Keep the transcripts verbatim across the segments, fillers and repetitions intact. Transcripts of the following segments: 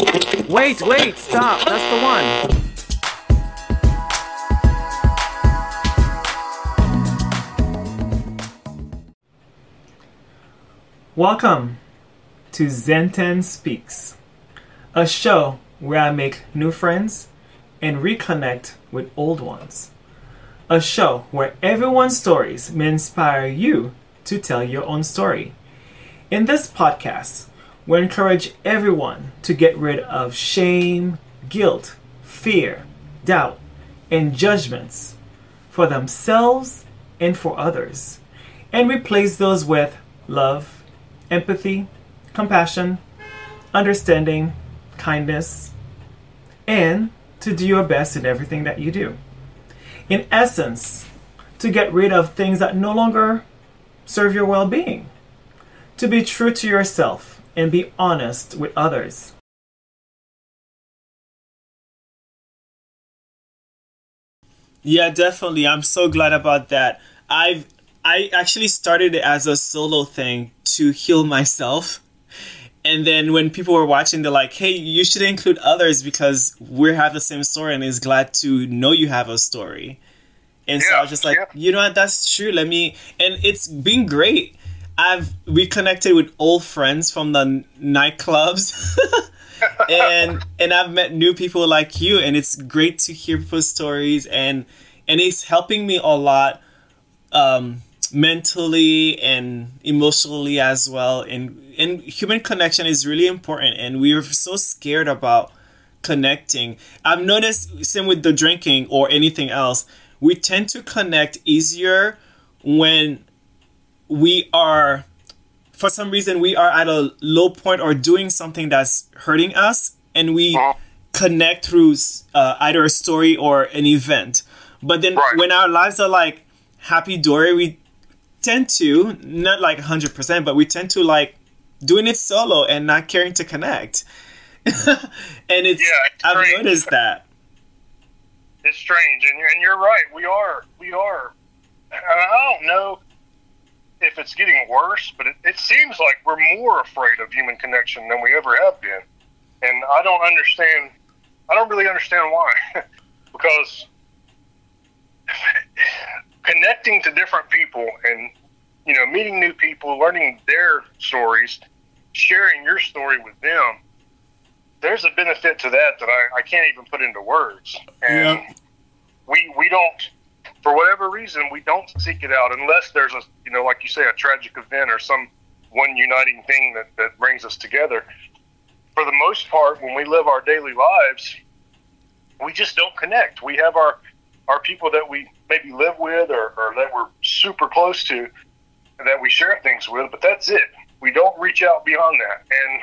Wait, wait, stop. That's the one. Welcome to Zenten Speaks, a show where I make new friends and reconnect with old ones. A show where everyone's stories may inspire you to tell your own story. In this podcast, we encourage everyone to get rid of shame, guilt, fear, doubt, and judgments for themselves and for others, and replace those with love, empathy, compassion, understanding, kindness, and to do your best in everything that you do. In essence, to get rid of things that no longer serve your well-being. To be true to yourself and be honest with others. Yeah, definitely. I'm so glad about that. I've I actually started it as a solo thing to heal myself. And then when people were watching, they're like, hey, you should include others because we have the same story and is glad to know you have a story. And yeah, so I was just like, yeah. you know what, that's true. Let me, and it's been great. I've reconnected with old friends from the nightclubs and and I've met new people like you, and it's great to hear people's stories, and and it's helping me a lot um, mentally and emotionally as well. And and human connection is really important, and we're so scared about connecting. I've noticed, same with the drinking or anything else, we tend to connect easier when we are, for some reason, we are at a low point or doing something that's hurting us, and we connect through uh, either a story or an event. But then right. when our lives are like happy-dory, we tend to, not like one hundred percent, but we tend to like doing it solo and not caring to connect. and it's, yeah, it's I've strange. noticed that. It's strange, and you're, and you're right. We are, we are, I don't know if it's getting worse, but it, it seems like we're more afraid of human connection than we ever have been. And I don't understand, I don't really understand why. Because connecting to different people and, you know, meeting new people, learning their stories, sharing your story with them, there's a benefit to that that I, I can't even put into words. And yeah. we we don't, for whatever reason, we don't seek it out unless there's a, you know, like you say, a tragic event or some one uniting thing that, that brings us together. For the most part, when we live our daily lives, we just don't connect. We have our, our people that we maybe live with or, or that we're super close to and that we share things with, but that's it. We don't reach out beyond that. And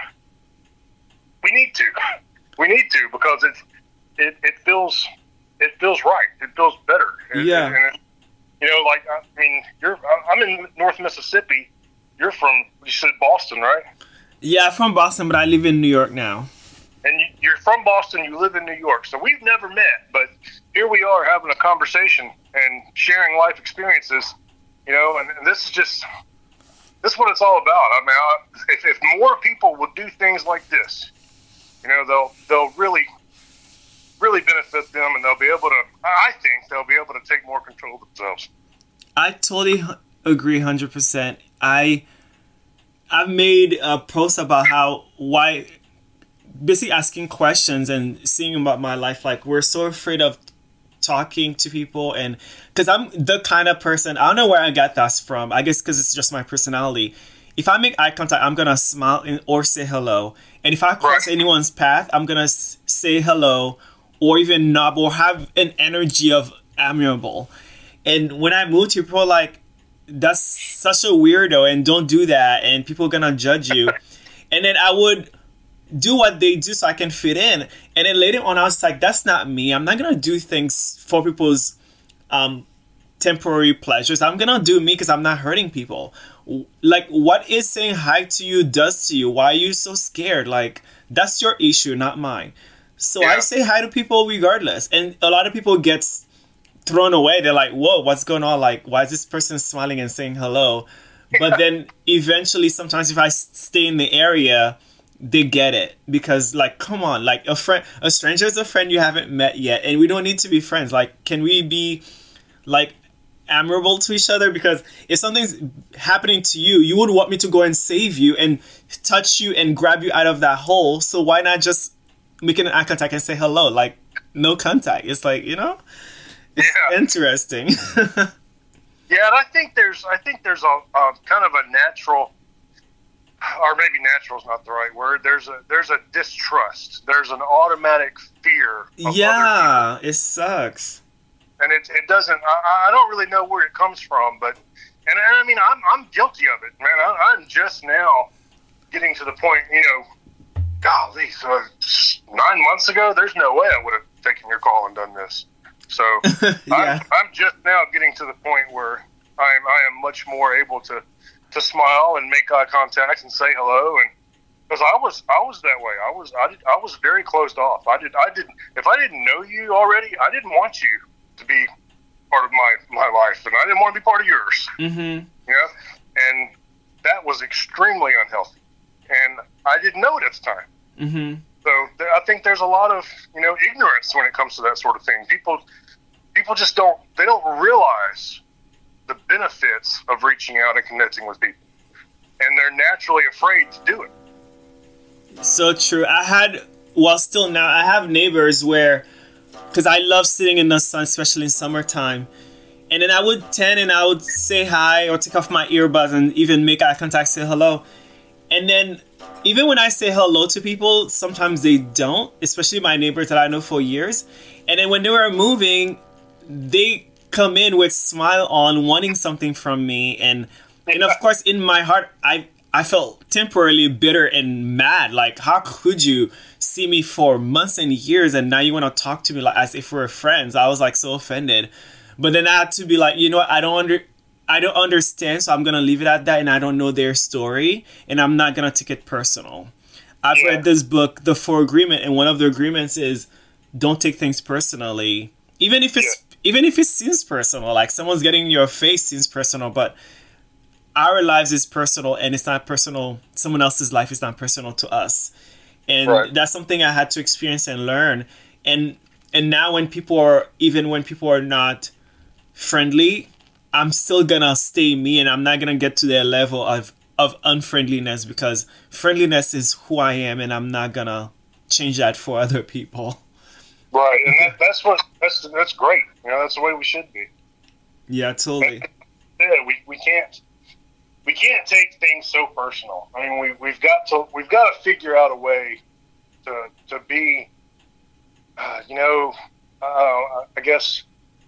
we need to. We need to because it's, it, it feels... It feels right. It feels better. And, yeah. And it, you know, like, I mean, you're, I'm in North Mississippi. You're from, you said Boston, right? Yeah, I'm from Boston, but I live in New York now. And you, you're from Boston, you live in New York. So we've never met, but here we are having a conversation and sharing life experiences, you know, and, and this is just, this is what it's all about. I mean, I, if, if more people would do things like this, you know, they'll, they'll really... really benefit them, and they'll be able to, I think they'll be able to take more control of themselves. I totally agree one hundred percent. I, I've made a post about how, why, basically asking questions and seeing about my life, like we're so afraid of talking to people, and because I'm the kind of person, I don't know where I got that from, I guess because it's just my personality. If I make eye contact, I'm going to smile and, or say hello. And if I cross right. anyone's path, I'm going to s- say hello or even nod or have an energy of amiable. And when I moved here, people are like, that's such a weirdo and don't do that. And people are going to judge you. And then I would do what they do so I can fit in. And then later on, I was like, that's not me. I'm not going to do things for people's um, temporary pleasures. I'm going to do me because I'm not hurting people. Like, what is saying hi to you does to you? Why are you so scared? Like, that's your issue, not mine. So yeah. I say hi to people regardless. And a lot of people get thrown away. They're like, whoa, what's going on? Like, why is this person smiling and saying hello? But then eventually, sometimes if I stay in the area, they get it. Because, like, come on, like, a friend, a stranger is a friend you haven't met yet, and we don't need to be friends. Like, can we be, like, admirable to each other? Because if something's happening to you, you would want me to go and save you and touch you and grab you out of that hole. So why not just make an eye contact and say hello? Like, no contact. It's like, you know, it's Yeah. interesting. Yeah, and I think there's I think there's a, a kind of a natural, or maybe natural is not the right word. There's a there's a distrust. There's an automatic fear. Of Yeah, it sucks. and it it doesn't. I, I don't really know where it comes from, but and, and I mean I'm I'm guilty of it, man. I, I'm just now getting to the point. You know, golly, so nine months ago, there's no way I would have taken your call and done this. So Yeah. I'm, I'm just now getting to the point where I am I am much more able to, to smile and make eye contact and say hello, and because I was I was that way. I was I, did, I was very closed off. I did I didn't if I didn't know you already, I didn't want you to be part of my, my life, and I didn't want to be part of yours. Mm-hmm. You know, and that was extremely unhealthy, and I didn't know it at the time. Mm-hmm. So there, I think there's a lot of, you know, ignorance when it comes to that sort of thing. People, people just don't, they don't realize the benefits of reaching out and connecting with people. And they're naturally afraid to do it. So true. I had, well, still now, I have neighbors where, because I love sitting in the sun, especially in summertime. And then I would tend and I would say hi or take off my earbuds and even make eye contact, say hello. And then even when I say hello to people, sometimes they don't, especially my neighbors that I know for years. And then when they were moving, they come in with smile on, wanting something from me. And and of course, in my heart, I I felt temporarily bitter and mad. Like, how could you see me for months and years and now you want to talk to me like as if we were friends? I was like so offended. But then I had to be like, you know what, I don't under I don't understand, so I'm gonna leave it at that, and I don't know their story, and I'm not gonna take it personal. I've Yeah. read this book, The Four Agreement, and one of the agreements is don't take things personally, even if it's even if it seems personal. Like someone's getting in your face seems personal, but our lives is personal, and it's not personal. Someone else's life is not personal to us, and Right. that's something I had to experience and learn. And and now when people are even when people are not friendly, I'm still gonna stay me, and I'm not gonna get to their level of, of unfriendliness, because friendliness is who I am, and I'm not gonna change that for other people. Right, and that, that's what that's that's great. You know, that's the way we should be. Yeah, totally. Yeah, we, we can't we can't take things so personal. I mean, we we've got to we've got to figure out a way to to be, uh, you know, uh, I guess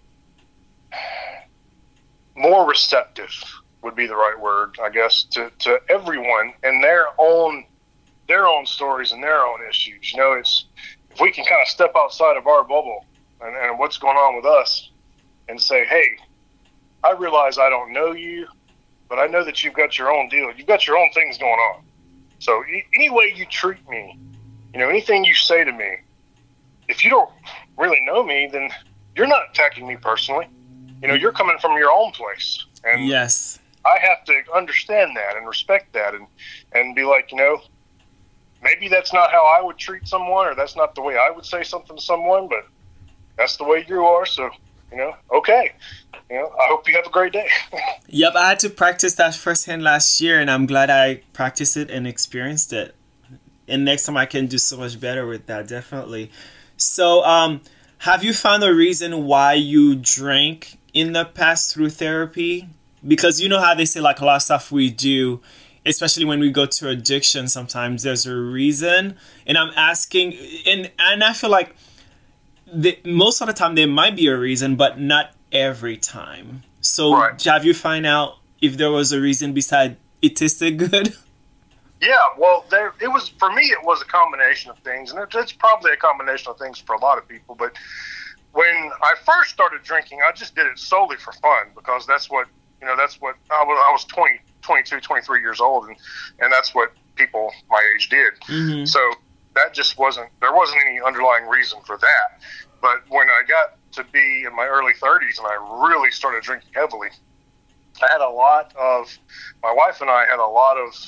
more receptive would be the right word, I guess, to, to everyone and their own their own stories and their own issues. You know, it's if we can kind of step outside of our bubble and, and what's going on with us and say, hey, I realize I don't know you, but I know that you've got your own deal. You've got your own things going on. So e- any way you treat me, you know, anything you say to me, if you don't really know me, then you're not attacking me personally. You know, you're coming from your own place. And Yes. I have to understand that and respect that and, and be like, you know, maybe that's not how I would treat someone, or that's not the way I would say something to someone, but that's the way you are. So, you know, okay. You know, I hope you have a great day. Yep, I had to practice that firsthand last year, and I'm glad I practiced it and experienced it. And next time I can do so much better with that, definitely. So, um, have you found a reason why you drank in the past through therapy? Because you know how they say, like, a lot of stuff we do, especially when we go to addiction, sometimes there's a reason. And I'm asking, and, and I feel like the, most of the time there might be a reason, but not every time. So Right. have you find out if there was a reason besides it tasted good? Yeah, well, there it was for me. It was a combination of things, and it, it's probably a combination of things for a lot of people. But when I first started drinking, I just did it solely for fun, because that's what you know. That's what I was. I was twenty, twenty-two, twenty-three years old, and and that's what people my age did. Mm-hmm. So that just wasn't. There wasn't any underlying reason for that. But when I got to be in my early thirties and I really started drinking heavily, I had a lot of. My wife and I had a lot of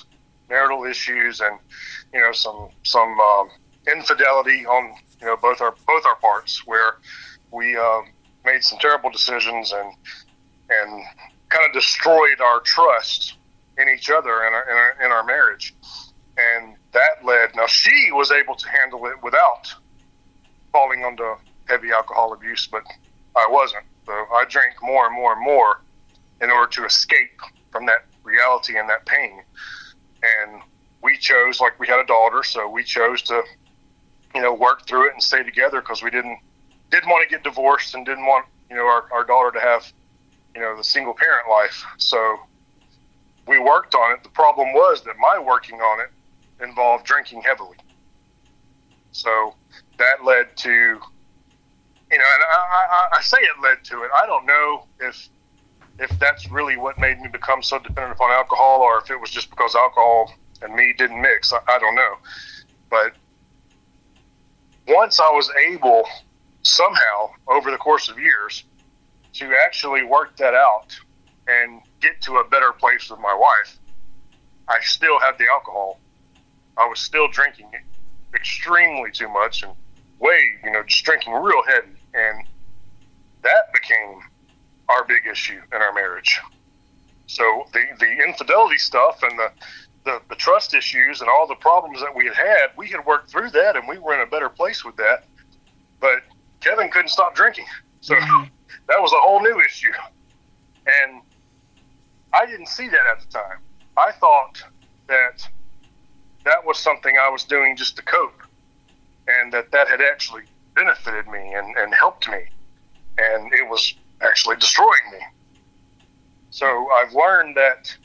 marital issues and, you know, some some um, infidelity on, you know, both our both our parts, where we um, made some terrible decisions and and kind of destroyed our trust in each other and our, in our in our marriage. And that led. Now she was able to handle it without falling onto heavy alcohol abuse, but I wasn't. So I drank more and more and more in order to escape from that reality and that pain. And we chose, like, we had a daughter, so we chose to, you know, work through it and stay together because we didn't didn't want to get divorced and didn't want, you know, our, our daughter to have, you know, the single parent life. So we worked on it. The problem was that my working on it involved drinking heavily. So that led to, you know, and I, I, I say it led to it. I don't know if if that's really what made me become so dependent upon alcohol, or if it was just because alcohol and me didn't mix. I, I don't know. But once I was able, somehow, over the course of years, to actually work that out and get to a better place with my wife, I still had the alcohol. I was still drinking extremely too much and way, you know, just drinking real heavy. And that became our big issue in our marriage. So the, the infidelity stuff and the, the, the trust issues and all the problems that we had had, we had worked through that and we were in a better place with that. But Kevin couldn't stop drinking. So mm-hmm. that was a whole new issue. And I didn't see that at the time. I thought that that was something I was doing just to cope, and that that had actually benefited me and, and helped me. And it was actually destroying me. So I've learned that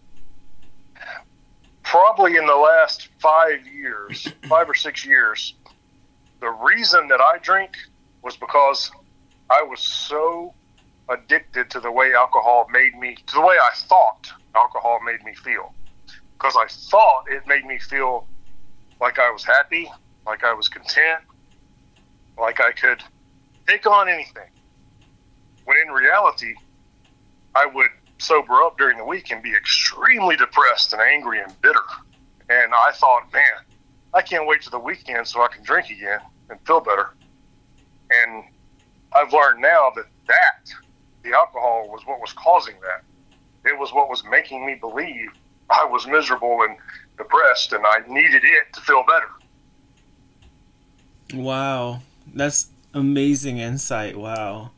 probably in the last five years, five or six years, the reason that I drink was because I was so addicted to the way alcohol made me, to the way I thought alcohol made me feel. Because I thought it made me feel like I was happy, like I was content, like I could take on anything. When in reality, I would sober up during the week and be extremely depressed and angry and bitter. And I thought, man, I can't wait till the weekend so I can drink again and feel better. And I've learned now that that, the alcohol, was what was causing that. It was what was making me believe I was miserable and depressed and I needed it to feel better. Wow. That's amazing insight. Wow.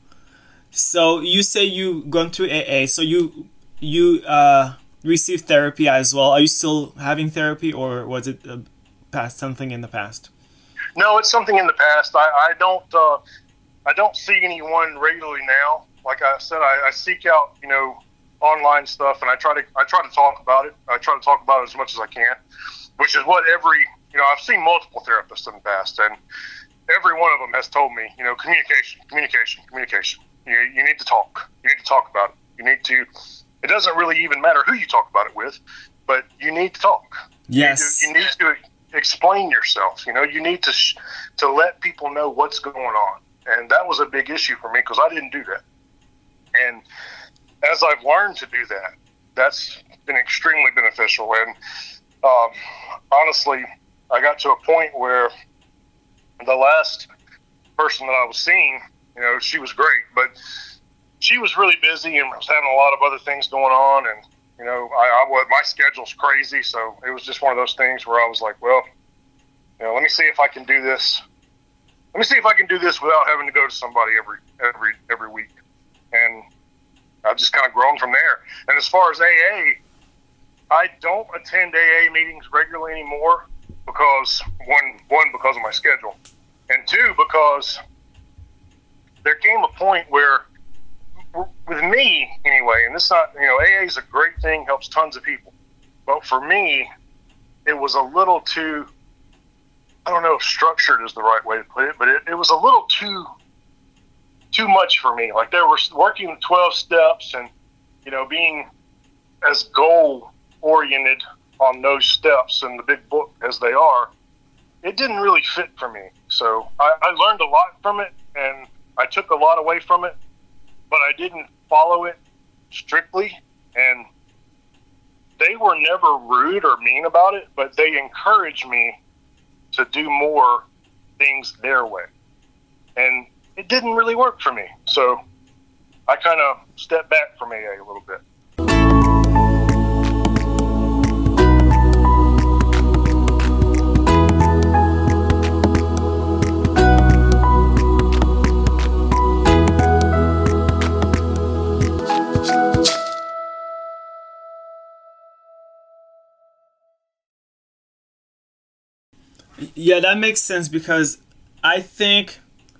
So you say you gone through A A, so you you uh, received therapy as well. Are you still having therapy, or was it uh, past something in the past? No, it's something in the past. I, I don't uh, I don't see anyone regularly now. Like I said, I, I seek out, you know, online stuff, and I try to I try to talk about it. I try to talk about it as much as I can, which is what every, you know, I've seen multiple therapists in the past, and every one of them has told me, you know, communication, communication, communication. You, you need to talk. You need to talk about it. You need to, it doesn't really even matter who you talk about it with, but you need to talk. Yes. You need to, you need to explain yourself. You know, you need to, sh- to let people know what's going on. And that was a big issue for me because I didn't do that. And as I've learned to do that, that's been extremely beneficial. And um, honestly, I got to a point where the last person that I was seeing, you know, she was great, but she was really busy and was having a lot of other things going on. And, you know, I, I was, my schedule's crazy. So it was just one of those things where I was like, well, you know, let me see if I can do this. Let me see if I can do this without having to go to somebody every, every, every week. And I've just kind of grown from there. And as far as A A, I don't attend A A meetings regularly anymore because one, one, because of my schedule, and two, because there came a point where, with me anyway, and this not, you know, A A is a great thing, helps tons of people. But for me, it was a little too, I don't know if structured is the right way to put it, but it, it was a little too, too much for me. Like, there were working twelve steps and, you know, being as goal oriented on those steps in the big book as they are, it didn't really fit for me. So I, I learned a lot from it, and I took a lot away from it, but I didn't follow it strictly. And they were never rude or mean about it, but they encouraged me to do more things their way. And it didn't really work for me. So I kind of stepped back from A A a little bit. Yeah, that makes sense because I think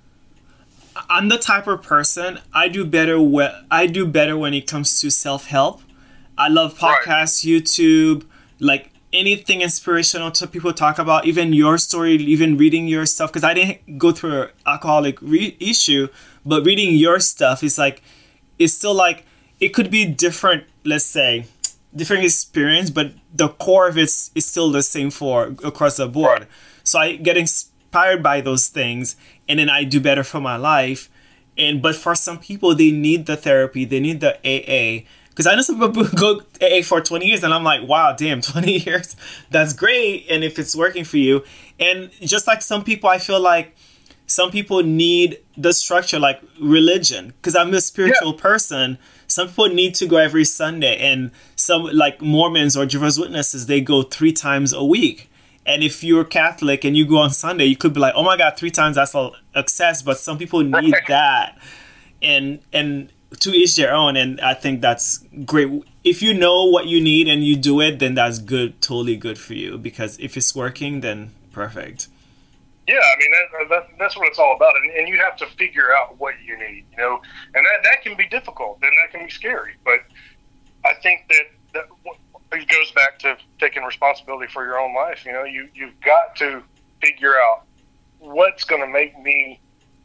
I'm the type of person I do better when I do better when it comes to self-help. I love podcasts, right. YouTube, like anything inspirational to people talk about, even your story, even reading your stuff, because I didn't go through an alcoholic re- issue, but reading your stuff is like, it's still like, it could be different, let's say, different experience, but the core of it is still the same for across the board. Right. So I get inspired by those things, and then I do better for my life. And but for some people, they need the therapy, they need the A A. Because I know some people go A A for twenty years, and I'm like, wow, damn, twenty years, that's great. And if it's working for you, and just like some people, I feel like some people need the structure, like religion. Because I'm a spiritual yeah. person. Some people need to go every Sunday, and some like Mormons or Jehovah's Witnesses, they go three times a week. And if you're Catholic and you go on Sunday, you could be like, oh my God, three times, that's a excess. But some people need that. And and to each their own. And I think that's great. If you know what you need and you do it, then that's good, totally good for you. Because if it's working, then perfect. Yeah, I mean, that, that, that's what it's all about. And, and you have to figure out what you need, you know. And that, that can be difficult, and that can be scary. But I think that, that it goes back to taking responsibility for your own life. You know, you, you've got to figure out what's going to make me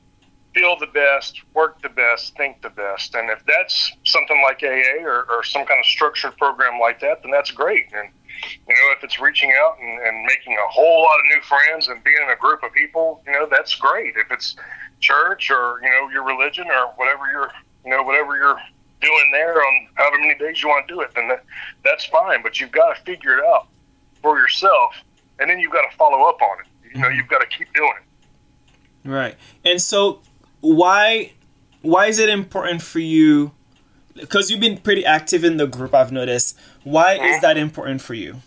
feel the best, work the best, think the best. And if that's something like A A or, or some kind of structured program like that, then that's great. And, you know, if it's reaching out and, and making a whole lot of new friends and being in a group of people, you know, that's great. If it's church or, you know, your religion or whatever you're, you know, whatever you're doing there on however many days you want to do it, then that, that's fine. But you've got to figure it out for yourself, and then you've got to follow up on it. You know, you've got to keep doing it. Right. And so why why is it important for you? Because you've been pretty active in the group, I've noticed. Why mm-hmm. is that important for you?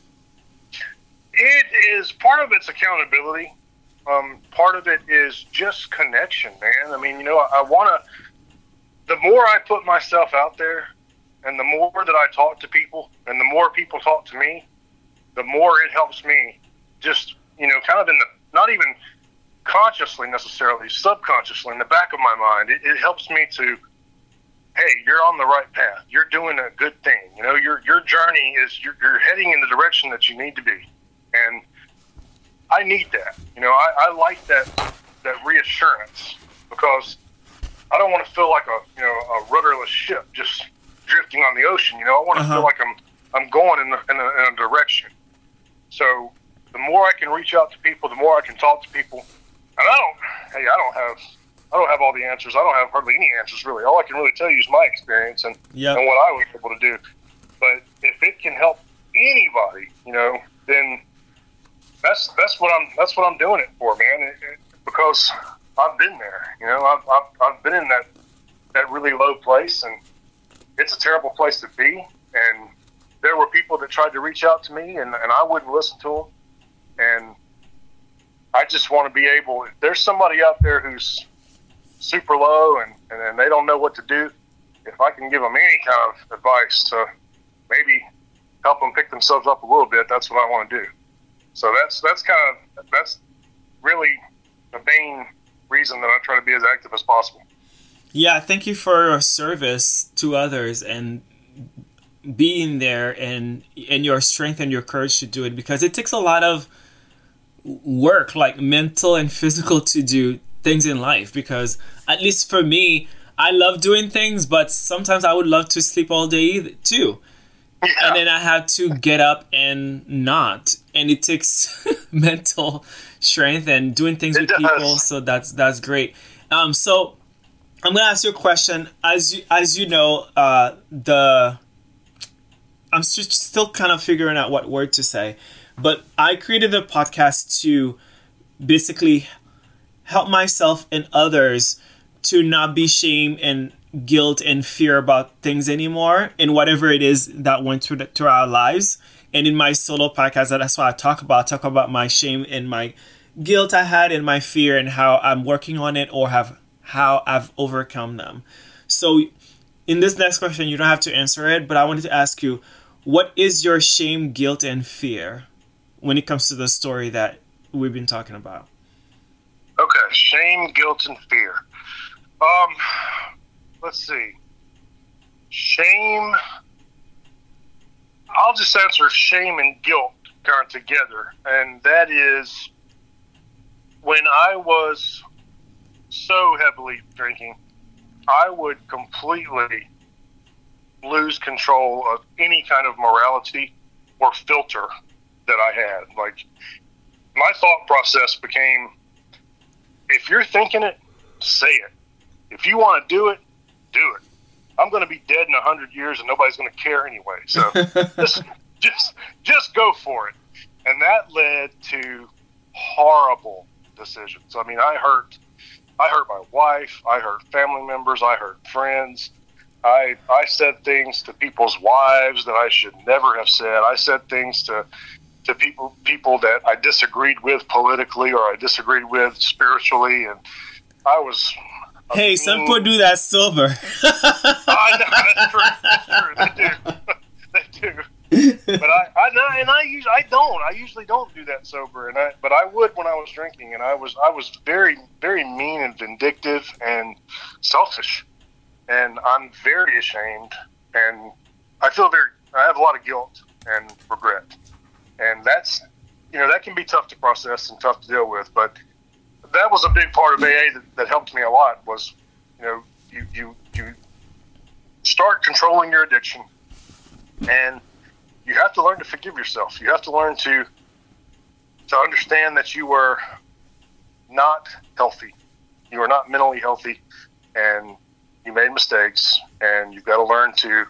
It is, part of it's accountability. Um, part of it is just connection, man. I mean, you know, I, I want to, the more I put myself out there and the more that I talk to people and the more people talk to me, the more it helps me just, you know, kind of in the, not even consciously necessarily, subconsciously in the back of my mind, it, it helps me to, hey, you're on the right path. You're doing a good thing. You know, your your journey is, you're, you're heading in the direction that you need to be. And I need that. You know, I, I like that that reassurance, because I don't want to feel like a, you know, a rudderless ship just drifting on the ocean. You know, I want to uh-huh. feel like I'm I'm going in, the, in, a, in a direction. So the more I can reach out to people, the more I can talk to people. And I don't, hey, I don't have, I don't have all the answers. I don't have hardly any answers, really. All I can really tell you is my experience and, yep. and what I was able to do. But if it can help anybody, you know, then that's that's what I'm that's what I'm doing it for, man. It, it, because I've been there, you know. I've, I've I've been in that that really low place, and it's a terrible place to be. And there were people that tried to reach out to me, and, and I wouldn't listen to them. And I just want to be able, if there's somebody out there who's super low and, and, and they don't know what to do, if I can give them any kind of advice to maybe help them pick themselves up a little bit, that's what I want to do. So that's that's kind of, that's really the main reason that I try to be as active as possible. Yeah, thank you for your service to others and being there, and and your strength and your courage to do it, because it takes a lot of work, like mental and physical, to do things in life. Because at least for me, I love doing things, but sometimes I would love to sleep all day too. Yeah. And then I have to get up and not, and it takes mental strength and doing things it with does. people. So that's that's great. Um, so I'm gonna ask you a question. As you as you know, uh, the I'm just still kind of figuring out what word to say, but I created the podcast to basically help myself and others to not be shame and guilt and fear about things anymore in whatever it is that went through, the, through our lives. And in my solo podcast, that's what I talk about. I talk about my shame and my guilt I had and my fear and how I'm working on it or have how I've overcome them. So in this next question, you don't have to answer it, but I wanted to ask you, what is your shame, guilt, and fear when it comes to the story that we've been talking about? Okay, shame, guilt, and fear. Um, let's see. Shame. I'll just answer shame and guilt kind of together, and that is when I was so heavily drinking, I would completely lose control of any kind of morality or filter that I had. Like, my thought process became, if you're thinking it, say it. If you want to do it, do it. I'm going to be dead in a hundred years and nobody's going to care anyway. So just, just, just go for it. And that led to horrible decisions. I mean, I hurt, I hurt my wife. I hurt family members. I hurt friends. I, I said things to people's wives that I should never have said. I said things to, to people, people that I disagreed with politically or I disagreed with spiritually. And I was, Hey, mean, some people do that sober. I know, that's true. That's true. They do. They do. But I, I, and I usually, I don't. I usually don't do that sober. And I, but I would when I was drinking. And I was, I was very, very mean and vindictive and selfish. And I'm very ashamed. And I feel very, I have a lot of guilt and regret. And that's, you know, that can be tough to process and tough to deal with. But that was a big part of A A that, that helped me a lot was, you know, you, you, you start controlling your addiction and you have to learn to forgive yourself. You have to learn to, to understand that you were not healthy. You were not mentally healthy and you made mistakes and you've got to learn to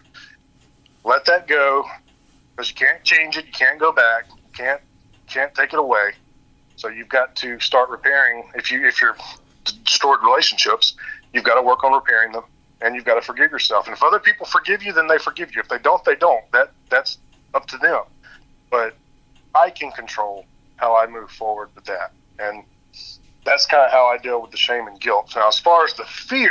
let that go because you can't change it. You can't go back. You can't, can't take it away. So you've got to start repairing. If you if you're destroyed relationships, you've got to work on repairing them, and you've got to forgive yourself. And if other people forgive you, then they forgive you. If they don't, they don't. That that's up to them. But I can control how I move forward with that, and that's kind of how I deal with the shame and guilt. Now, as far as the fear,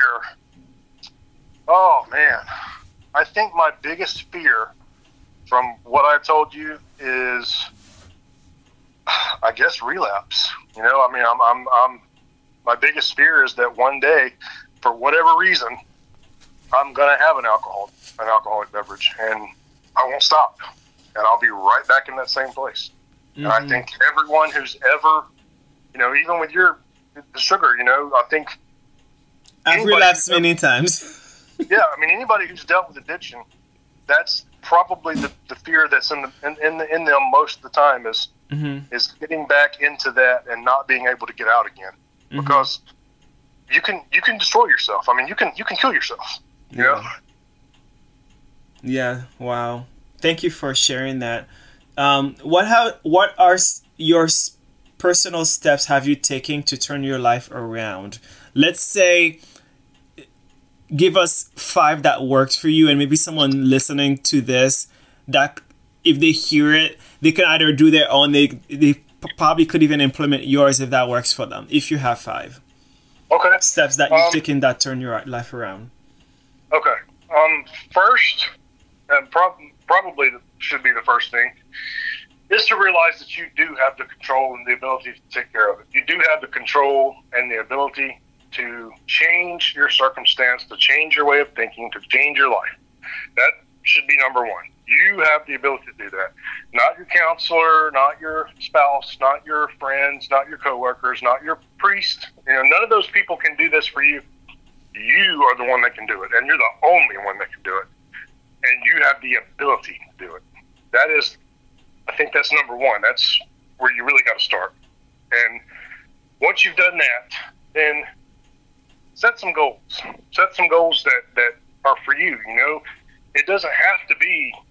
oh man, I think my biggest fear, from what I told you, is, I guess, relapse. You know, I mean, I'm, I'm, I'm, my biggest fear is that one day, for whatever reason, I'm going to have an alcohol, an alcoholic beverage, and I won't stop, and I'll be right back in that same place. Mm-hmm. And I think everyone who's ever, you know, even with your the sugar, you know, I think I've relapsed many times. Yeah, I mean, anybody who's dealt with addiction, that's probably the, the fear that's in the in, in, the, in them most of the time is. Mm-hmm. is getting back into that and not being able to get out again, mm-hmm. because you can you can destroy yourself. I mean, you can you can kill yourself. You yeah. know? Yeah. Wow. Thank you for sharing that. Um, what how what are your personal steps have you taken to turn your life around? Let's say, give us five that worked for you, and maybe someone listening to this that if they hear it, they can either do their own. They they probably could even implement yours if that works for them. If you have five, okay, steps that you've um, taken that turn your life around. Okay, um, first, and prob- probably should be the first thing, is to realize that you do have the control and the ability to take care of it. You do have the control and the ability to change your circumstance, to change your way of thinking, to change your life. That should be number one. You have the ability to do that. Not your counselor, not your spouse, not your friends, not your coworkers, not your priest. You know, none of those people can do this for you. You are the one that can do it, and you're the only one that can do it. And you have the ability to do it. That is, I think that's number one. That's where you really got to start. And once you've done that, then set some goals. Set some goals that, that are for you, you know. It doesn't have to be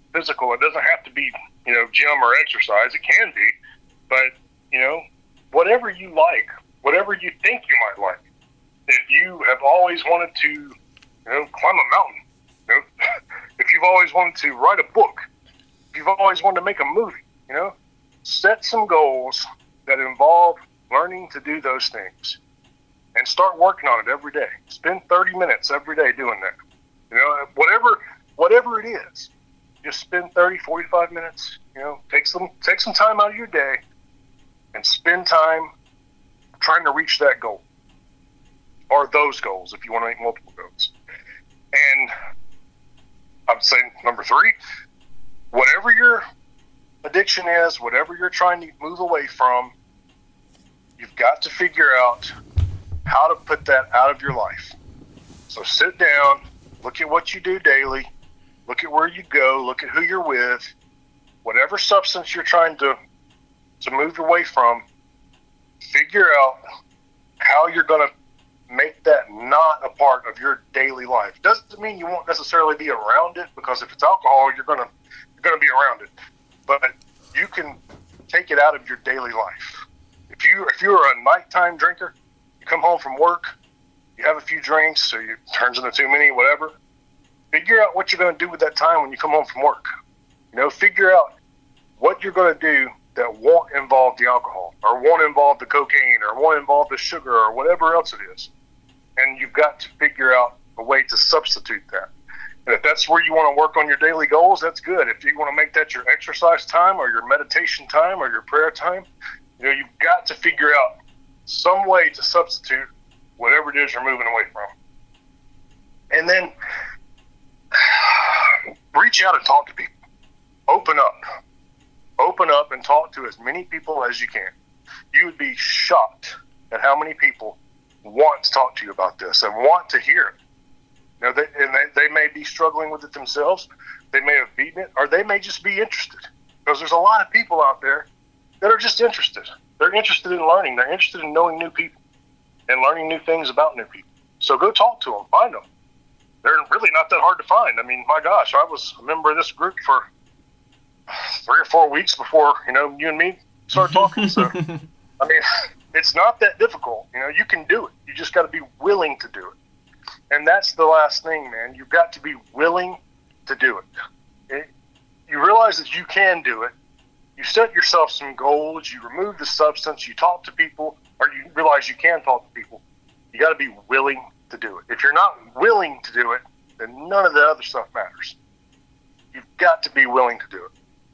physical. It doesn't have to be, you know, gym or exercise. It can be, but you know, whatever you like, whatever you think you might like. If you have always wanted to, you know, climb a mountain, you know, if you've always wanted to write a book, if you've always wanted to make a movie, you know, set some goals that involve learning to do those things and start working on it every day. Spend thirty minutes every day doing that. You know, whatever, whatever it is, just spend thirty, forty-five minutes, you know, take some, take some time out of your day and spend time trying to reach that goal or those goals if you want to make multiple goals. And I'm saying number three, whatever your addiction is, whatever you're trying to move away from, you've got to figure out how to put that out of your life. So sit down, look at what you do daily, look at where you go, look at who you're with, whatever substance you're trying to, to move away from, figure out how you're going to make that not a part of your daily life. Doesn't mean you won't necessarily be around it, because if it's alcohol, you're going to you're going to be around it. But you can take it out of your daily life. If you if you're a nighttime drinker, you come home from work, you have a few drinks, so it turns into too many, whatever. Figure out what you're going to do with that time when you come home from work. You know, figure out what you're going to do that won't involve the alcohol, or won't involve the cocaine, or won't involve the sugar, or whatever else it is. And you've got to figure out a way to substitute that. And if that's where you want to work on your daily goals, that's good. If you want to make that your exercise time, or your meditation time, or your prayer time, you know, you've got to figure out some way to substitute whatever it is you're moving away from. And then reach out and talk to people. Open up. Open up and talk to as many people as you can. You would be shocked at how many people want to talk to you about this and want to hear it. You know, they, and they, they may be struggling with it themselves. They may have beaten it, or they may just be interested. Because there's a lot of people out there that are just interested. They're interested in learning. They're interested in knowing new people and learning new things about new people. So go talk to them. Find them. They're really not that hard to find. I mean, my gosh, I was a member of this group for three or four weeks before, you know, you and me started talking. So, I mean, it's not that difficult. You know, you can do it. You just got to be willing to do it. And that's the last thing, man. You've got to be willing to do it. it. You realize that you can do it. You set yourself some goals. You remove the substance. You talk to people, or you realize you can talk to people. You got to be willing to do it. If you're not willing to do it, then none of the other stuff matters. You've got to be willing to do it.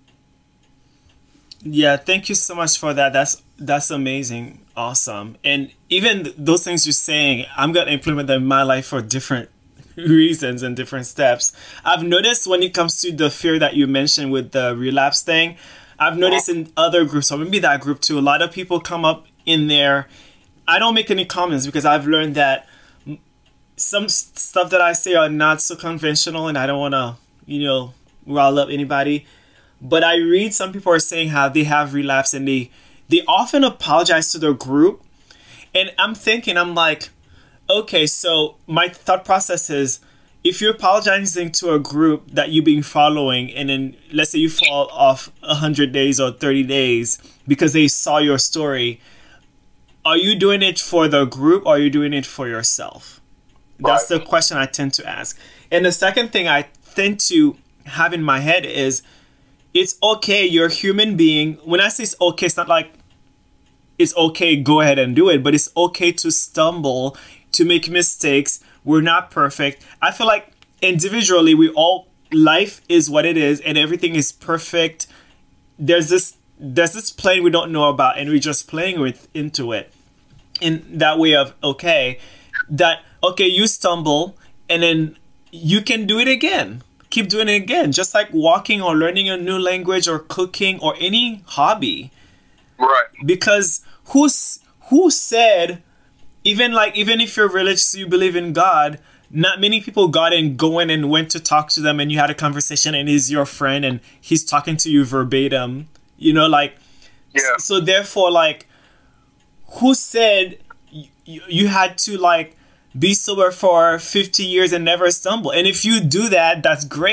Yeah, thank you so much for that. That's that's amazing. Awesome. And even those things you're saying, I'm going to implement them in my life for different reasons and different steps. I've noticed when it comes to the fear that you mentioned with the relapse thing, I've noticed in other groups, or maybe that group too, a lot of people come up in there. I don't make any comments because I've learned that some stuff that I say are not so conventional, and I don't want to, you know, rile up anybody. But I read some people are saying how they have relapse, and they they often apologize to their group. And I'm thinking, I'm like, okay, so my thought process is, if you're apologizing to a group that you've been following, and then let's say you fall off one hundred days or thirty days because they saw your story, are you doing it for the group, or are you doing it for yourself? That's the question I tend to ask. And the second thing I tend to have in my head is, it's okay, you're a human being. When I say it's okay, it's not like it's okay, go ahead and do it, but it's okay to stumble, to make mistakes. We're not perfect. I feel like individually, we all, life is what it is, and everything is perfect. There's this, there's this plane we don't know about, and we're just playing with into it. In that way of, okay, that, okay, you stumble, and then you can do it again. Keep doing it again, just like walking or learning a new language or cooking or any hobby. Right. Because who's who said, even like even if you're religious, you believe in God, not many people got in going and went to talk to them, and you had a conversation, and he's your friend and he's talking to you verbatim. You know, like, yeah. So therefore, like, who said you, you had to like be sober for fifty years and never stumble? And if you do that, that's great.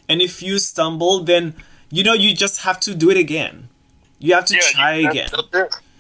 And if you stumble, then, you know, you just have to do it again. You have to Yeah, try you, again. that's, that's it.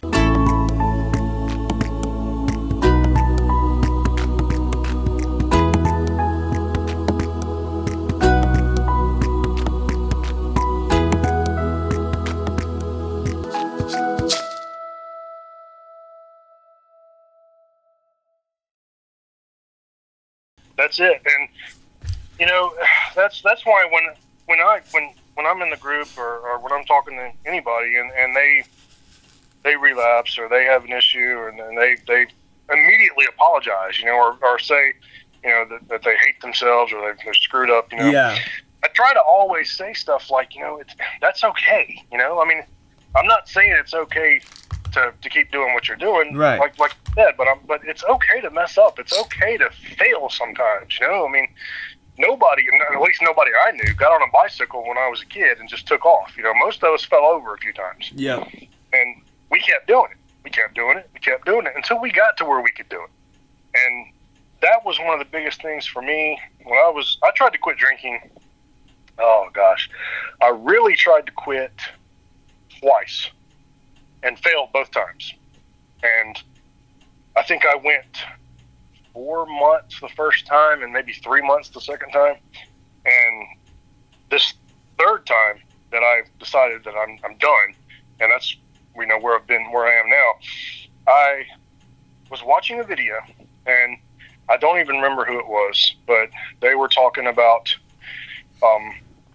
That's it. And you know, that's that's why when when I when when I'm in the group or, or when I'm talking to anybody and, and they they relapse or they have an issue and, and they, they immediately apologize, you know, or, or say, you know, that, that they hate themselves or they're, they're screwed up, you know. Yeah. I try to always say stuff like, you know, it's that's okay, you know. I mean, I'm not saying it's okay to, to keep doing what you're doing, right? Like like I said, but I'm but it's okay to mess up. It's okay to fail sometimes, you know. I mean, nobody, at least nobody I knew, got on a bicycle when I was a kid and just took off. You know, most of us fell over a few times. Yeah. And we kept doing it. We kept doing it. We kept doing it until we got to where we could do it. And that was one of the biggest things for me when I was. I tried to quit drinking. Oh gosh, I really tried to quit twice and failed both times. And I think I went four months the first time and maybe three months the second time. And this third time that I decided that I'm I'm done, and that's, you know, where I've been, where I am now. I was watching a video, and I don't even remember who it was, but they were talking about um,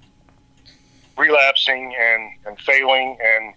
relapsing and, and failing, and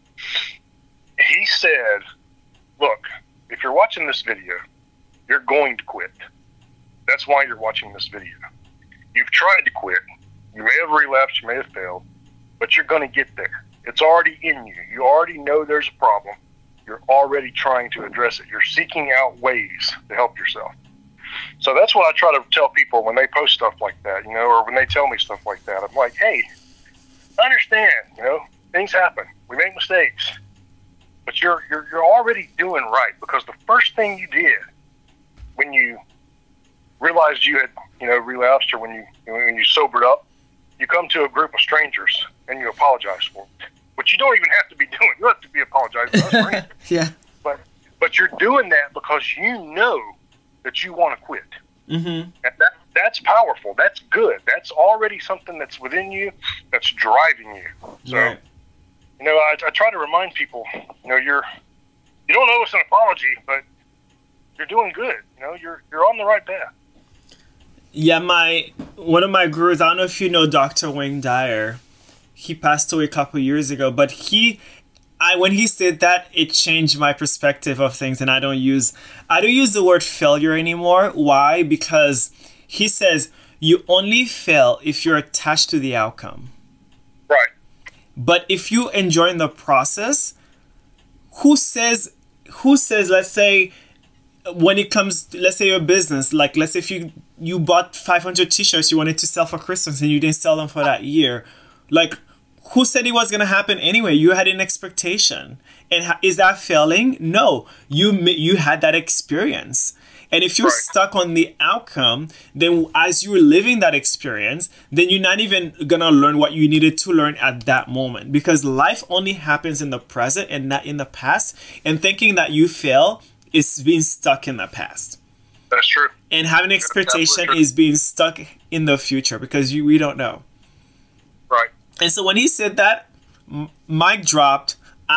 he said, look, if you're watching this video, you're going to quit. That's why you're watching this video. You've tried to quit. You may have relapsed, you may have failed, but you're going to get there. It's already in you. You already know there's a problem. You're already trying to address it. You're seeking out ways to help yourself. So that's what I try to tell people when they post stuff like that, you know, or when they tell me stuff like that. I'm like, hey, I understand, you know, things happen. We make mistakes. But you're you're you're already doing right, because the first thing you did when you realized you had, you know, relapsed, or when you when you sobered up, you come to a group of strangers and you apologize for it. Which you don't even have to be doing. You don't have to be apologizing to us. Yeah. But but you're doing that because you know that you want to quit. Mm-hmm. And that that's powerful. That's good. That's already something that's within you, that's driving you. So, right. you know, I, I try to remind people, you know, you're you don't owe us an apology, but you're doing good. You know, you're you're on the right path. Yeah, my one of my gurus, I don't know if you know Doctor Wayne Dyer. He passed away a couple years ago, but he, I when he said that, it changed my perspective of things, and I don't use, I don't use the word failure anymore. Why? Because he says you only fail if you're attached to the outcome. Right. But if you enjoy the process, who says, who says, let's say, when it comes, let's say your business, like let's say if you you bought five hundred t-shirts you wanted to sell for Christmas and you didn't sell them for that year, like, who said it was going to happen anyway? You had an expectation. And ha- is that failing? No. You you had that experience. And if you're right. stuck on the outcome, then as you're living that experience, then you're not even going to learn what you needed to learn at that moment. Because life only happens in the present and not in the past. And thinking that you fail is being stuck in the past. That's true. And having an expectation is being stuck in the future, because you we don't know. Right. And so when he said that, m- mic dropped.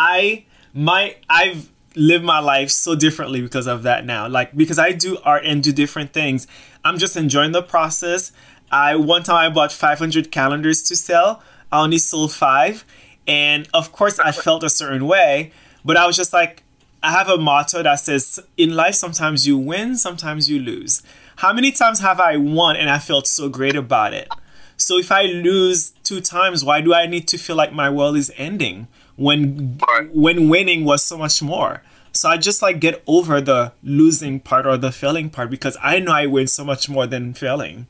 I my I've lived my life so differently because of that now. Like, because I do art and do different things, I'm just enjoying the process. I one time I bought five hundred calendars to sell. I only sold five, and of course I felt a certain way. But I was just like, I have a motto that says, in life sometimes you win, sometimes you lose. How many times have I won and I felt so great about it? So if I lose two times, why do I need to feel like my world is ending when Right. when winning was so much more? So I just like get over the losing part or the failing part, because I know I win so much more than failing.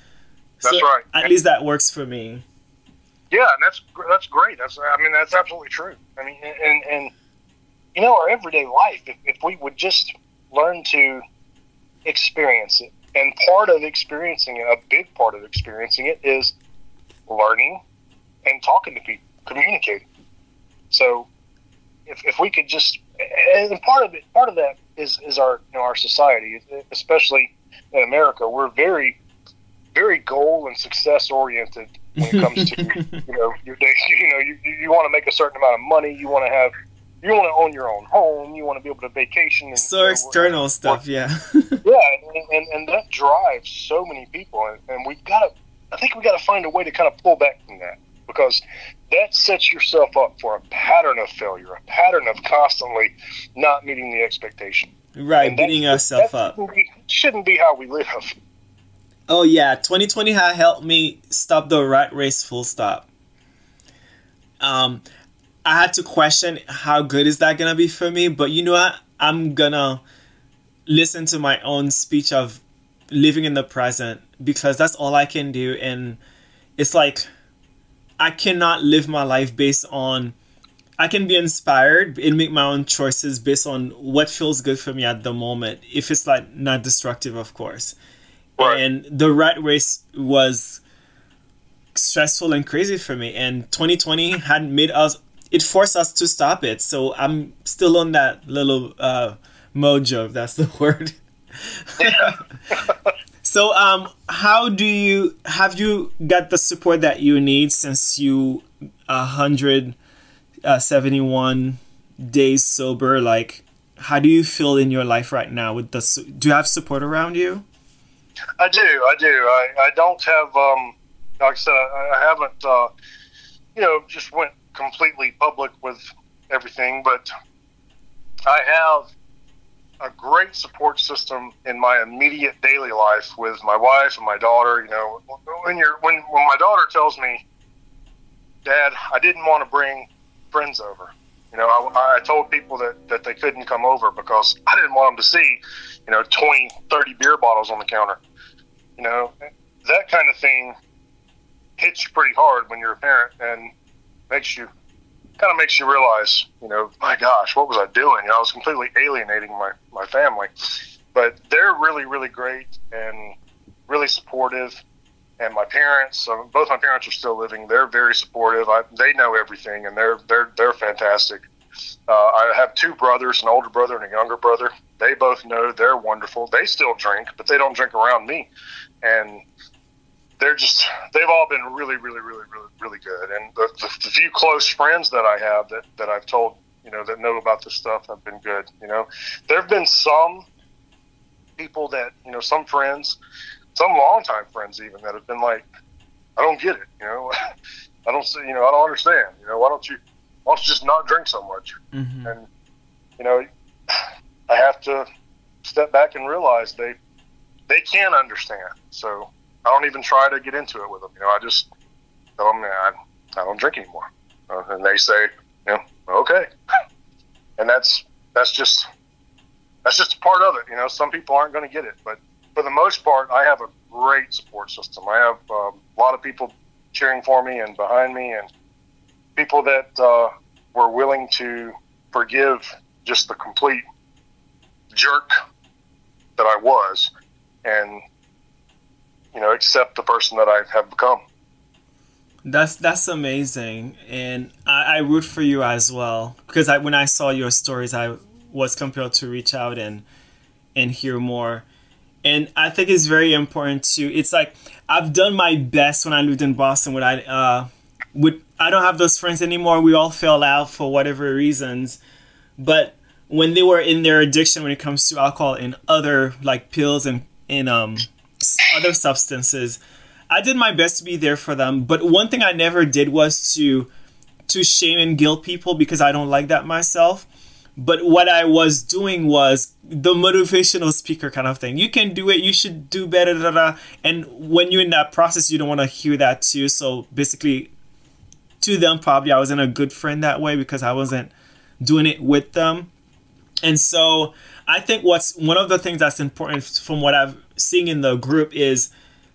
That's So right. At least that works for me. Yeah, and that's that's great. That's I mean that's absolutely true. I mean, and and you know, our everyday life, if, if we would just learn to experience it, and part of experiencing it, a big part of experiencing it, is learning and talking to people, communicating. So if, if we could just, and part of it, part of that is, is our, you know, our society, especially in America, we're very, very goal and success oriented when it comes to, you know, your day. You know, you, you want to make a certain amount of money. You want to have, you want to own your own home. You want to be able to vacation. And, so you know, external work, stuff, work. yeah. yeah, and, and and that drives so many people, and, and we've got to. I think we got to find a way to kind of pull back from that, because that sets yourself up for a pattern of failure, a pattern of constantly not meeting the expectation. Right, beating ourselves up. Shouldn't be, shouldn't be how we live. Oh yeah, twenty twenty has helped me stop the rat race full stop. Um, I had to question how good is that gonna be for me, but you know what? I'm gonna listen to my own speech of living in the present, because that's all I can do. And it's like, I cannot live my life based on, I can be inspired and make my own choices based on what feels good for me at the moment, if it's like not destructive, of course. Right. And the rat race was stressful and crazy for me, and twenty twenty had made us, it forced us to stop it. So I'm still on that little uh, mojo, if that's the word. Yeah. So um, how do you, have you got the support that you need since you one hundred seventy-one days sober? Like, how do you feel in your life right now? With the, do you have support around you? I do, I do. I, I don't have, um, like I said, I, I haven't, uh, you know, just went completely public with everything, but I have a great support system in my immediate daily life with my wife and my daughter. You know, when you're, when, when my daughter tells me, Dad, I didn't want to bring friends over. You know, I, I told people that, that they couldn't come over because I didn't want them to see, you know, twenty, thirty beer bottles on the counter. You know, that kind of thing hits you pretty hard when you're a parent, and makes you, kind of makes you realize, you know, my gosh, what was I doing? You know, I was completely alienating my, my family. But they're really, really great and really supportive. And my parents, so both my parents are still living. They're very supportive. I, they know everything, and they're they're they're fantastic. Uh, I have two brothers, an older brother and a younger brother. They both know, they're wonderful. They still drink, but they don't drink around me. And they're just, they've all been really, really, really, really, really good. And the, the, the few close friends that I have that, that I've told, you know, that know about this stuff have been good. You know, there have been some people that, you know, some friends, some longtime friends even, that have been like, I don't get it. You know, I don't see, you know, I don't understand. You know, why don't you, why don't you just not drink so much? Mm-hmm. And, you know, I have to step back and realize they, they can understand. So I don't even try to get into it with them. You know, I just tell them, I, I don't drink anymore. Uh, and they say, you know, okay. And that's, that's just, that's just a part of it. You know, some people aren't going to get it, but for the most part, I have a great support system. I have um, a lot of people cheering for me and behind me, and people that uh, were willing to forgive just the complete jerk that I was, and, you know, accept the person that I have become. That's that's amazing, and I, I root for you as well, because I, when I saw your stories, I was compelled to reach out and and hear more. And I think it's very important to, it's like, I've done my best when I lived in Boston. When I uh, with I don't have those friends anymore. We all fell out for whatever reasons, but when they were in their addiction, when it comes to alcohol and other like pills and and um other substances, I did my best to be there for them. But one thing I never did was to to shame and guilt people, because I don't like that myself. But what I was doing was the motivational speaker kind of thing. You can do it. You should do better. Da, da, da. And when you're in that process, you don't want to hear that too. So basically, to them, probably I wasn't a good friend that way, because I wasn't doing it with them. And so I think what's one of the things that's important from what I've seen in the group is,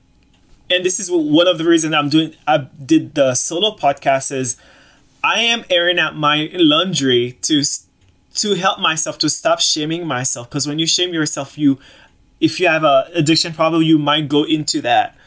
and this is one of the reasons I'm doing, I did the solo podcast, is I am airing out my laundry to to help myself, to stop shaming myself. Because when you shame yourself, you, if you have a addiction problem, you might go into that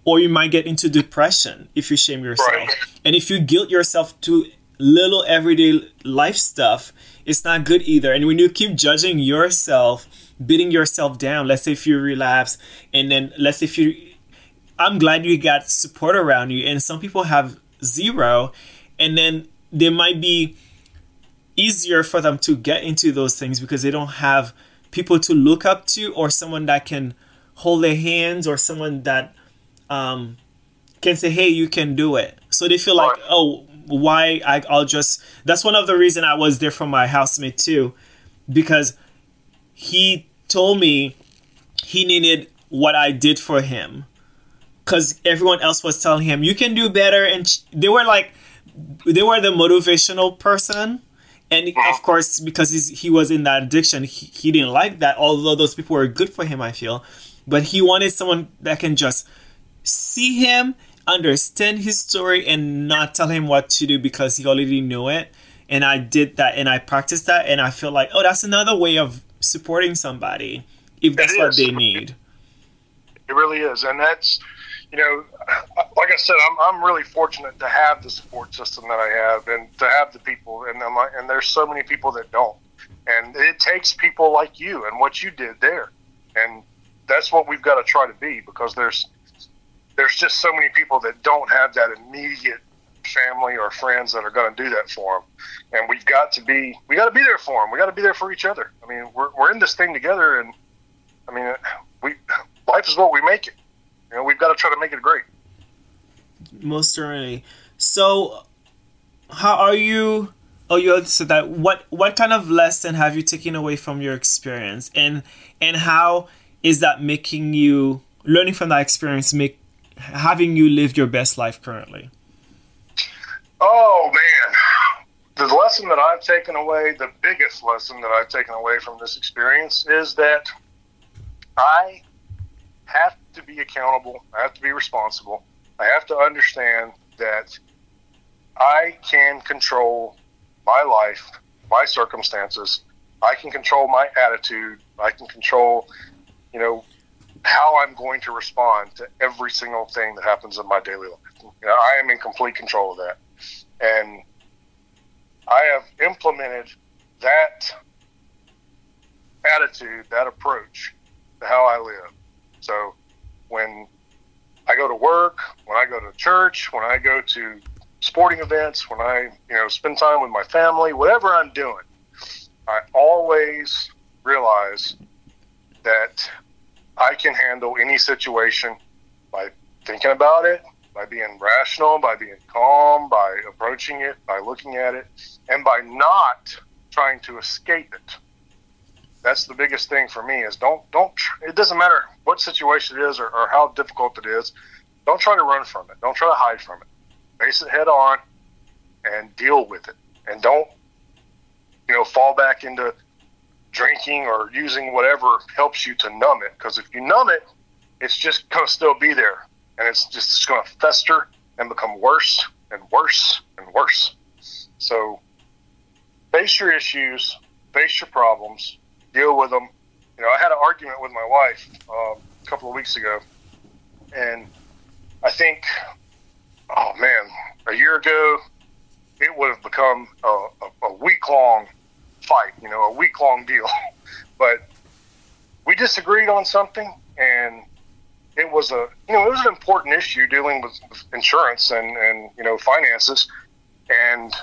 or you might get into depression if you shame yourself. Right. And if you guilt yourself to little everyday life stuff, it's not good either. And when you keep judging yourself, beating yourself down, let's say if you relapse, and then let's say if you, I'm glad you got support around you, and some people have zero, and then they might be easier for them to get into those things because they don't have people to look up to, or someone that can hold their hands, or someone that um, can say, hey, you can do it. So they feel like, oh, why I, I'll just, that's one of the reasons I was there for my housemate too, because he told me he needed what I did for him, because everyone else was telling him, you can do better. And they were like, they were the motivational person. And of course, because he's, he was in that addiction, he, he didn't like that, although those people were good for him, I feel. But he wanted someone that can just see him, understand his story, and not tell him what to do because he already knew it. And I did that, and I practiced that, and I feel like, oh, that's another way of supporting somebody if that's what they need. It really is. And that's, you know, like I said, I'm I'm really fortunate to have the support system that I have, and to have the people, and I'm like, and there's so many people that don't. And it takes people like you and what you did there. And that's what we've got to try to be, because there's there's just so many people that don't have that immediate family or friends that are going to do that for them. And we've got to be, we got to be there for them. We got to be there for each other. I mean, we're we're in this thing together, and I mean, we life is what we make it. You know, we've got to try to make it great. Most certainly. So, how are you? Oh, you said that. What what kind of lesson have you taken away from your experience, and and how is that making you, learning from that experience, make having you live your best life currently? Oh man, the lesson that I've taken away, the biggest lesson that I've taken away from this experience, is that I have to be accountable. I have to be responsible. I have to understand that I can control my life, my circumstances. I can control my attitude. I can control, you know, how I'm going to respond to every single thing that happens in my daily life. You know, I am in complete control of that. And I have implemented that attitude, that approach to how I live. So when I go to work, when I go to church, when I go to sporting events, when I, you know, spend time with my family, whatever I'm doing, I always realize that I can handle any situation by thinking about it, by being rational, by being calm, by approaching it, by looking at it, and by not trying to escape it. That's the biggest thing for me is don't, don't, it doesn't matter what situation it is or, or how difficult it is. Don't try to run from it. Don't try to hide from it. Face it head on and deal with it. And don't, you know, fall back into drinking or using whatever helps you to numb it. Because if you numb it, it's just going to still be there. And it's just going to fester and become worse and worse and worse. So face your issues, face your problems, deal with them. You know, I had an argument with my wife uh, a couple of weeks ago, and I think, oh man, a year ago, it would have become a, a, a week-long fight, you know, a week-long deal. But we disagreed on something, and it was a, you know, it was an important issue dealing with insurance and, and you know, finances. And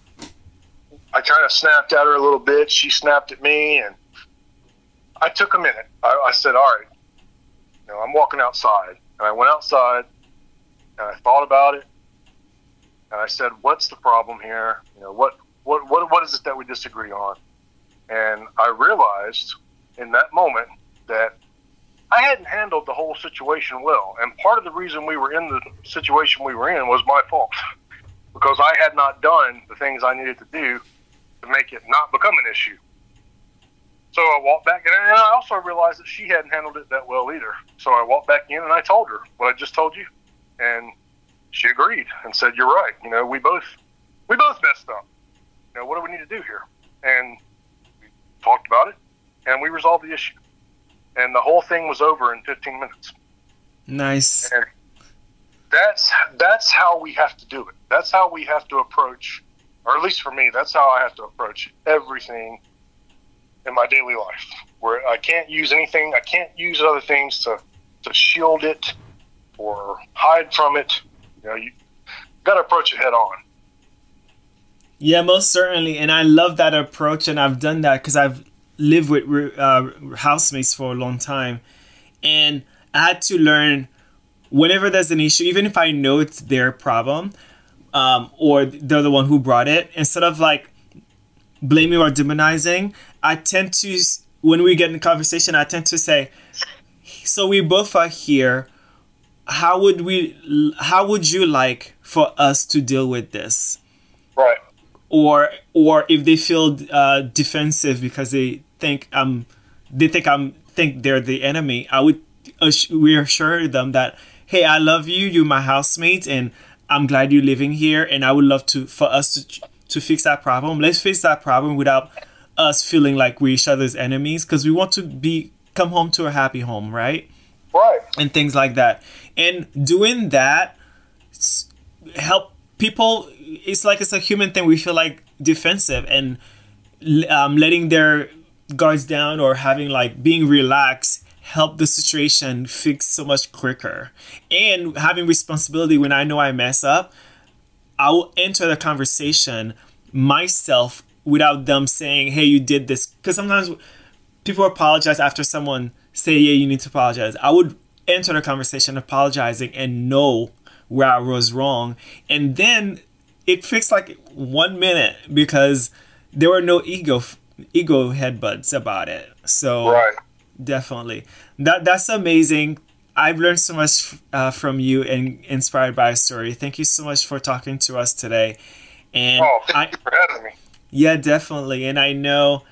I kind of snapped at her a little bit. She snapped at me, and I took a minute. I, I said, all right, you know, I'm walking outside. And I went outside, and I thought about it. And I said, what's the problem here? You know, what, what, what, what is it that we disagree on? And I realized in that moment that I hadn't handled the whole situation well. And part of the reason we were in the situation we were in was my fault, because I had not done the things I needed to do to make it not become an issue. So I walked back, and I also realized that she hadn't handled it that well either. So I walked back in, and I told her what I just told you, and she agreed and said, "You're right. You know, we both we both messed up. You know, what do we need to do here?" And we talked about it, and we resolved the issue. And the whole thing was over in fifteen minutes. Nice. And that's that's how we have to do it. That's how we have to approach, or at least for me, that's how I have to approach everything in my daily life. Where I can't use anything, I can't use other things to, to shield it or hide from it. You know, you got to approach it head on. Yeah, most certainly. And I love that approach, and I've done that because I've lived with uh, housemates for a long time. And I had to learn whenever there's an issue, even if I know it's their problem, um, or they're the one who brought it, instead of like blaming or demonizing, I tend to, when we get in conversation, I tend to say, so we both are here. How would we, how would you like for us to deal with this? Right. Or, or if they feel uh, defensive because they think I'm, they think I'm, think they're the enemy, I would reassure them that, hey, I love you, you're my housemate, and I'm glad you're living here, and I would love to for us to to fix that problem. Let's fix that problem without us feeling like we're each other's enemies, because we want to be come home to a happy home, right? Right. And things like that. And doing that help people. It's like it's a human thing. We feel like defensive, and um, letting their guards down or having like being relaxed help the situation fix so much quicker. And having responsibility, when I know I mess up, I will enter the conversation myself without them saying, hey, you did this. Because sometimes people apologize after someone say, yeah, you need to apologize. I would enter the conversation apologizing and know where I was wrong. And then it fixed like one minute because there were no ego ego headbutts about it. So right. Definitely. That that's amazing. I've learned so much uh, from you and inspired by a story. Thank you so much for talking to us today. And oh, thank I, you for having me. Yeah, definitely. And I know,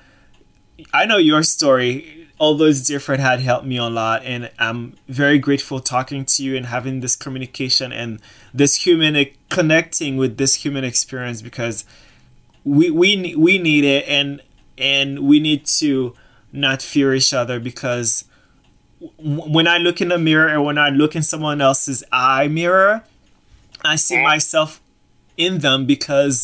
I know your story, although it's different, had helped me a lot. And I'm very grateful talking to you and having this communication and this human connecting with this human experience, because we we we need it, and and we need to not fear each other, because when I look in the mirror or when I look in someone else's eye mirror, I see mm. myself in them, because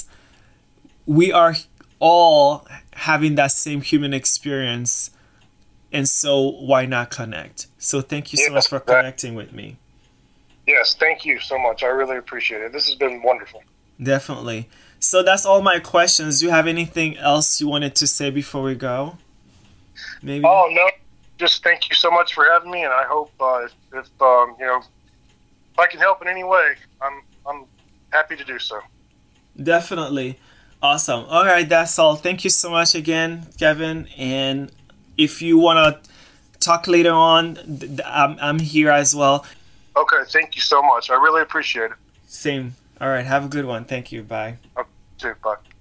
we are all having that same human experience. And so why not connect? So thank you so yes, much for connecting that, with me. Yes, thank you so much. I really appreciate it. This has been wonderful. Definitely. So that's all my questions. Do you have anything else you wanted to say before we go? Maybe. Oh, no. Just thank you so much for having me, and I hope uh, if, if um, you know, if I can help in any way, I'm I'm happy to do so. Definitely. Awesome. All right, that's all. Thank you so much again, Kevin. And if you want to talk later on, I'm I'm here as well. Okay, thank you so much. I really appreciate it. Same. All right, have a good one. Thank you. Bye. Okay, bye.